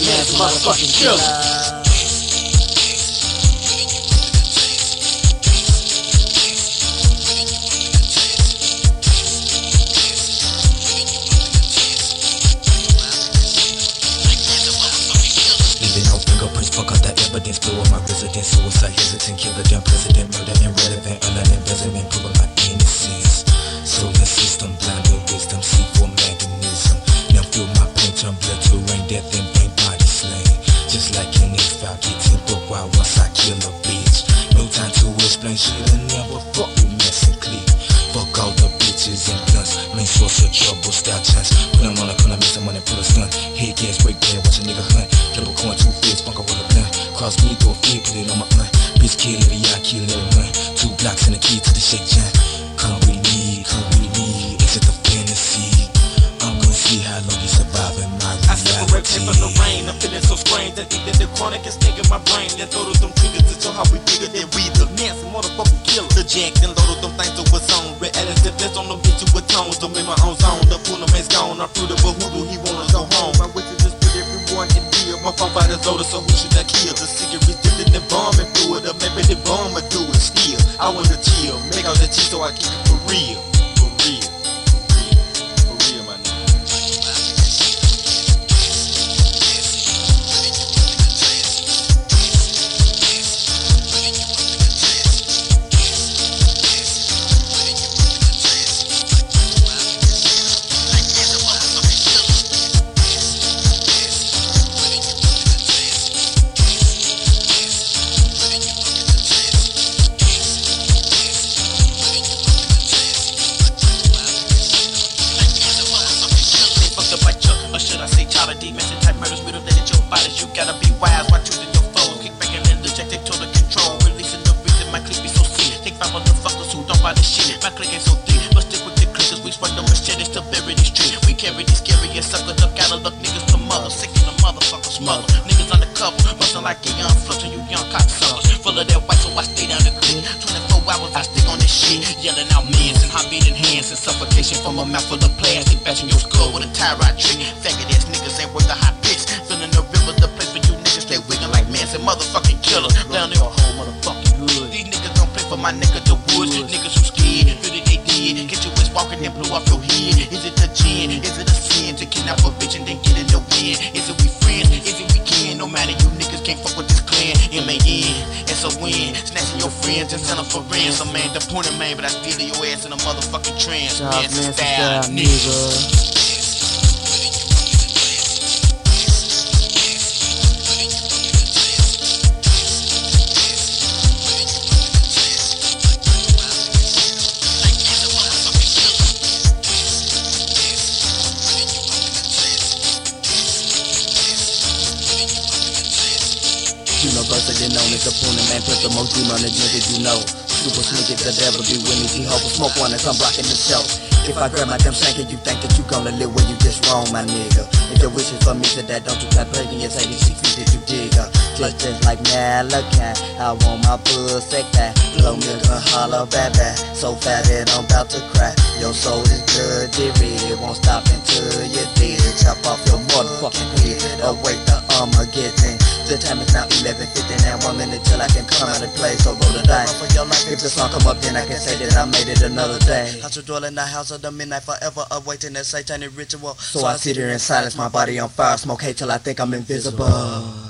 man's a motherfucking killer. Fuck out the evidence, blow up my residence. Suicide, hesitant, killer, damn president. Murder irrelevant, unknown embezzlement, proving my innocence. Solar system, blind wisdom, C4 mechanism. Now feel my pain turn blood to rain, death and pain, body slain. Just like an X-File, get to book while once I kill a bitch. No time to explain, should've never fuck you messing click. Fuck all the bitches and blunts, main source of trouble, style chance. Put them on a corner, miss someone and pull a stunt. Head gas, break bad, watch a nigga hunt. Double coin, 2 fists, bunker with a blunt. Cross me through a flea, put it on my aunt. Bitch kill every eye, kill every run. 2 blocks and a key to the shake giant. Come with me, exit the fantasy. I'm gonna see how long you survive in my reality. I separate paper from the rain, I'm feeling so strange. I think that the chronic is taking my brain. Then loaded them triggers to show how we bigger than we the Nancy motherfucking killer. The jack, then loaded them things to a zone. Reality blessed on them bitch with tones. I'm in my own zone, the pool of man's gone. I'm through the hoodoo, he wanna go home. My wishes just put everyone in deal. My phone by the soda, so who should I kill? The cigarettes dipped in the bomb and threw it up. Maybe the bomb would do it still. I wanna chill, make all the cheese so I keep it for real. For real. For real, my nigga. Dimension type murders, mutilated your bodies. You gotta be wise while choosing your foes. Kick back and then eject it total control. Releasing the reason my clip be so sweet. Take 5 motherfuckers who don't buy the shit. My click ain't so thick, but stick with the clickers. We spread the machetes to bury these streets. We carry these scary and suckers up. Gotta look niggas to mother. Sick in the motherfuckers smother. Niggas undercover, bustin' like a young flush and you young cocksuckers. Full of that white, so I stay down the click. 24 hours, I stick on this shit. Yelling out mans and hot beating hands and suffocation from a mouth full of plastic. Bashing your skull with a tie rod trick. Faggot ass niggas ain't worth the hot pitch. Filling the river, the place for you niggas. They wiggin' like mans and motherfucking killers. Down in your whole motherfucking hood. These niggas don't play for my nigga the woods. Niggas who scared, feel that they did. Get your wrist walking and blow off your head. Is it a gin? Is it a sin to kidnap a bitch and then get in the wind? Is it we friends? Is it we kin? No matter, you niggas can't fuck with this clan. M.A.N. It's a win. Snatching your friends and selling for ransom. Man, the point of man, but I steal your ass in a motherfucking trance. Man, style, nigga. Universally known as the Puna man, put the most demon on the nigga you know. Super sneaky, the devil be with me. He hope smoke one and come blocking the show. If I grab my damn shank, you think that you gonna live where you just wrong, my nigga. If your wish is for me to that, don't you try breaking your 86 feet that you dig up. Just like Malachi, I want my pussy fat. Blow milk and holler baby, so fat that I'm about to cry. Your soul is good, it really won't stop until you're dead. Chop off your motherfucking head, await the Armageddon. The time is now 11:50, now 1 minute till I can come out and play. So roll the dice for your life. If the song come up, then I can say that I made it another day. I should dwell in the house of the midnight forever, awaiting that satanic ritual. So I sit here in silence, my body on fire, smoke hate till I think I'm invisible.